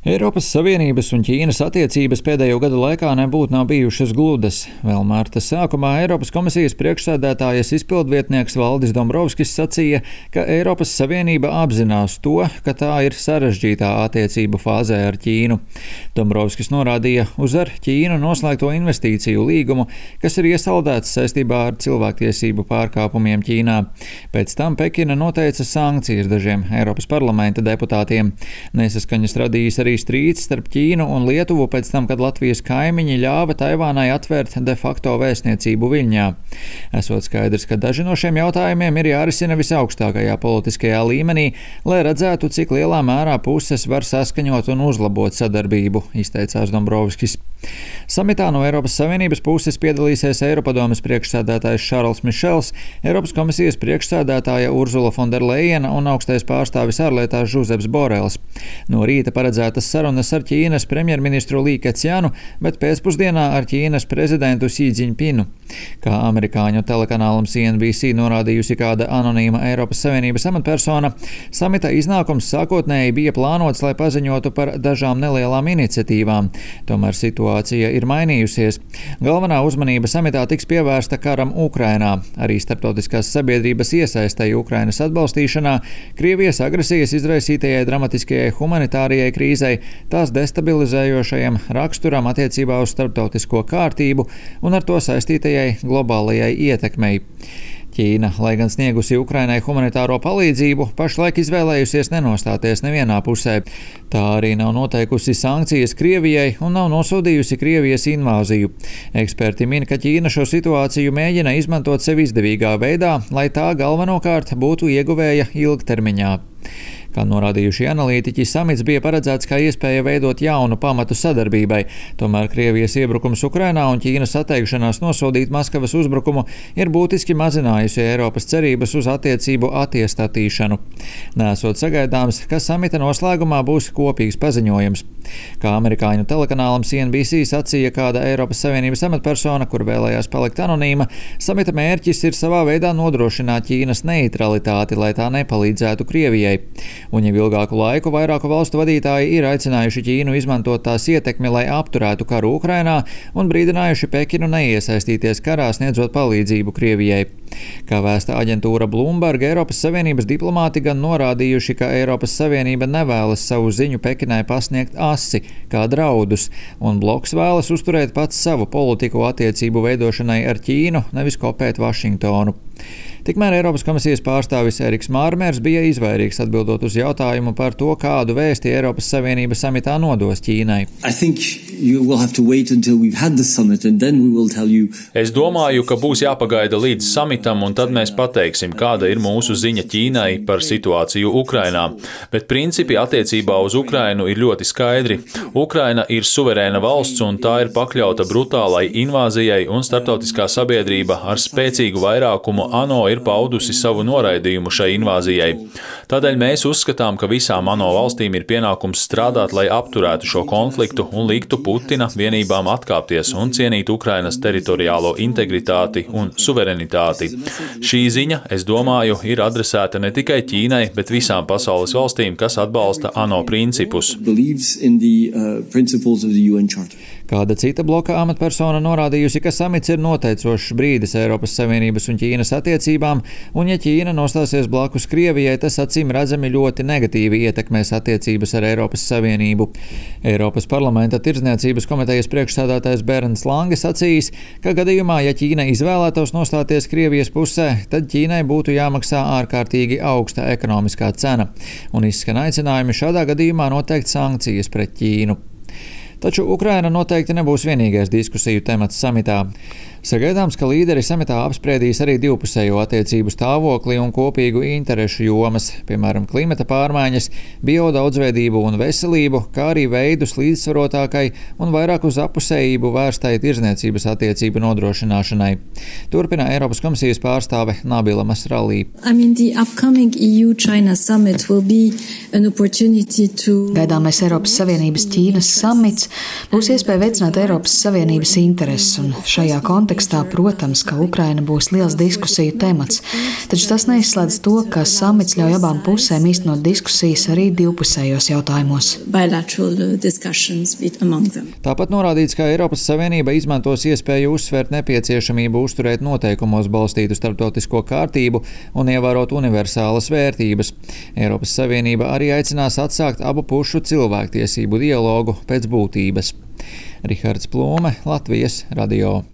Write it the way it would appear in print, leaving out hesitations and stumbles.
Eiropas Savienības un Ķīnas attiecības pēdējo gadu laikā nebūtu nav bijušas gludas. Vēl marta sākumā Eiropas komisijas priekšsēdētājas izpildvietnieks Valdis Dombrovskis sacīja, ka Eiropas Savienība apzinās to, ka tā ir sarežģītā attiecību fāzē ar Ķīnu. Dombrovskis norādīja uz ar Ķīnu noslēgto investīciju līgumu, kas ir iesaldēts saistībā ar cilvēktiesību pārkāpumiem Ķīnā. Pēc tam Pekina noteica sankcijas dažiem Eiropas parlamenta deputātiem. Nesaskaņas radījis arī strīds starp Ķīnu un Lietuvu pēc tam, kad Latvijas kaimiņi ļāva Taivānai atvērt de facto vēstniecību Viļņā. Esot skaidrs, ka daži no šiem jautājumiem ir jārisina visaugstākajā politiskajā līmenī, lai redzētu, cik lielā mērā puses var saskaņot un uzlabot sadarbību, izteicās Dombrovskis. Samitā no Eiropas Savienības puses piedalīsies Eiropadomes priekšsēdētājs Šarls Mišels, Eiropas komisijas priekšsēdētāja Urzula Fonderlejena un augstais pārstāvis ārlietās Žuzeps Borels. No rīta paredzētas sarunas ar Ķīnas premjerministru Lī Kecianu, bet pēcpusdienā ar Ķīnas prezidentu Xi Džiņpinu. Kā amerikāņu telekanālam CNBC norādījusi kāda anonīma Eiropas Savienības amatpersona, samita iznākums sākotnēji bija plānots, lai paziņotu par dažām nelielām iniciatīvām. Tomēr situācija ir mainījusies. Galvenā uzmanība samitā tiks pievērsta karam Ukrainā, arī starptautiskās sabiedrības iesaistei Ukrainas atbalstīšanā, Krievijas agresijas izraisītajai dramatiskajai humanitārijai krīzei, tās destabilizējošajam raksturam attiecībā uz starptautisko kārtību un ar to saistītajai globālajai ietekmei. Ķīna, lai gan sniegusi Ukrainai humanitāro palīdzību, pašlaik izvēlējusies nenostāties nevienā pusē. Tā arī nav noteikusi sankcijas Krievijai un nav nosodījusi Krievijas invāziju. Eksperti min, ka Ķīna šo situāciju mēģina izmantot sev izdevīgā veidā, lai tā galvenokārt būtu ieguvēja ilgtermiņā. Kā norādījuši analītiķi, samits bija paredzēts kā iespēja veidot jaunu pamatu sadarbībai. Tomēr Krievijas iebrukums Ukrainā un Ķīnas atteikšanās nosodīt Maskavas uzbrukumu ir būtiski mazinājusi Eiropas cerības uz attiecību attiestatīšanu. Nesot sagaidāms, ka samita noslēgumā būs kopīgs paziņojums. Kā amerikāņu telekanālam CNBC sacīja kāda Eiropas Savienības amatpersona, kur vēlējās palikt anonīma, samita mērķis ir savā veidā nodrošināt Ķīnas neutralitāti, lai tā nepalīdzētu Krievijai. Un jau ilgāku laiku vairāku valstu vadītāji ir aicinājuši Ķīnu izmantot tās ietekmi, lai apturētu karu Ukrainā un brīdinājuši Pekinu neiesaistīties karā, sniedzot palīdzību Krievijai. Kā vēsta aģentūra Bloomberg, Eiropas Savienības diplomāti gan norādījuši, ka Eiropas Savienība nevēlas savu ziņu Pekinai pasniegt asi, kā draudus, un bloks vēlas uzturēt pats savu politiku attiecību veidošanai ar Ķīnu, nevis kopēt Vašingtonu. Tikmēr Eiropas komisijas pārstāvis Eriks Mārmērs bija izvairīgs atbildot uz jautājumu par to, kādu vēsti Eiropas Savienība samitā nodos Ķīnai. Es domāju, ka būs jāpagaida līdz samitam, un tad mēs pateiksim, kāda ir mūsu ziņa Ķīnai par situāciju Ukrainā. Bet principi attiecībā uz Ukrainu ir ļoti skaidri. Ukraina ir suverēna valsts, un tā ir pakļauta brutālai invāzijai, un starptautiskā sabiedrība ar spēcīgu vairākumu ANO ir paudusi savu noraidījumu šai invāzijai. Tādēļ mēs uzskatām, ka visām ANO valstīm ir pienākums strādāt, lai apturētu šo konfliktu un liktu Putina vienībām atkāpties un cienīt Ukrainas teritoriālo integritāti un suverenitāti. Šī ziņa, es domāju, ir adresēta ne tikai Ķīnai, bet visām pasaules valstīm, kas atbalsta ANO principus. Kāda cita bloka amatpersona norādījusi, ka samits ir noteicošs brīdis Eiropas Savienības un Ķīnas attiecībām, un ja Ķīna nostāsies blakus Krievijai, tas acīm redzami ļoti negatīvi ietekmēs attiecības ar Eiropas Savienību. Eiropas parlamenta tirdzniecības komitejas priekšsēdētājs Bernds Lange sacījis, ka gadījumā, ja Ķīna izvēlētos nostāties Krievijas pusē, tad Ķīnai būtu jāmaksā ārkārtīgi augsta ekonomiskā cena, un izskan aicinājumi šādā gadījumā noteikt sankcijas pret Ķīnu. Taču Ukraina noteikti nebūs vienīgais diskusiju temats samitā. Sagaidāms, ka līderi samitā apspriedīs arī divpusējo attiecību stāvokli un kopīgu interešu jomas, piemēram, klimata pārmaiņas, biodaudzveidību un veselību, kā arī veidus līdzsvarotākai un vairāk uz appusējību vērstai tirdzniecības attiecību nodrošināšanai. Turpina Eiropas komisijas pārstāve Nabila Masralī. Gaidāmais Eiropas Savienības Ķīnas samits būs iespēja veicināt Eiropas Savienības intereses, un šajā kontekstā kontekstā, protams, ka Ukraina būs liels diskusiju temats, taču tas neizslēdz to, ka samits ļauj abām pusēm īstenot diskusijas arī divpusējos jautājumos. Tāpat norādīts, ka Eiropas Savienība izmantos iespēju uzsvērt nepieciešamību uzturēt noteikumos balstītu starptautisko kārtību un ievērot universālas vērtības. Eiropas Savienība arī aicinās atsākt abu pušu cilvēktiesību dialogu pēc būtības. Rihards Plūme, Latvijas radio.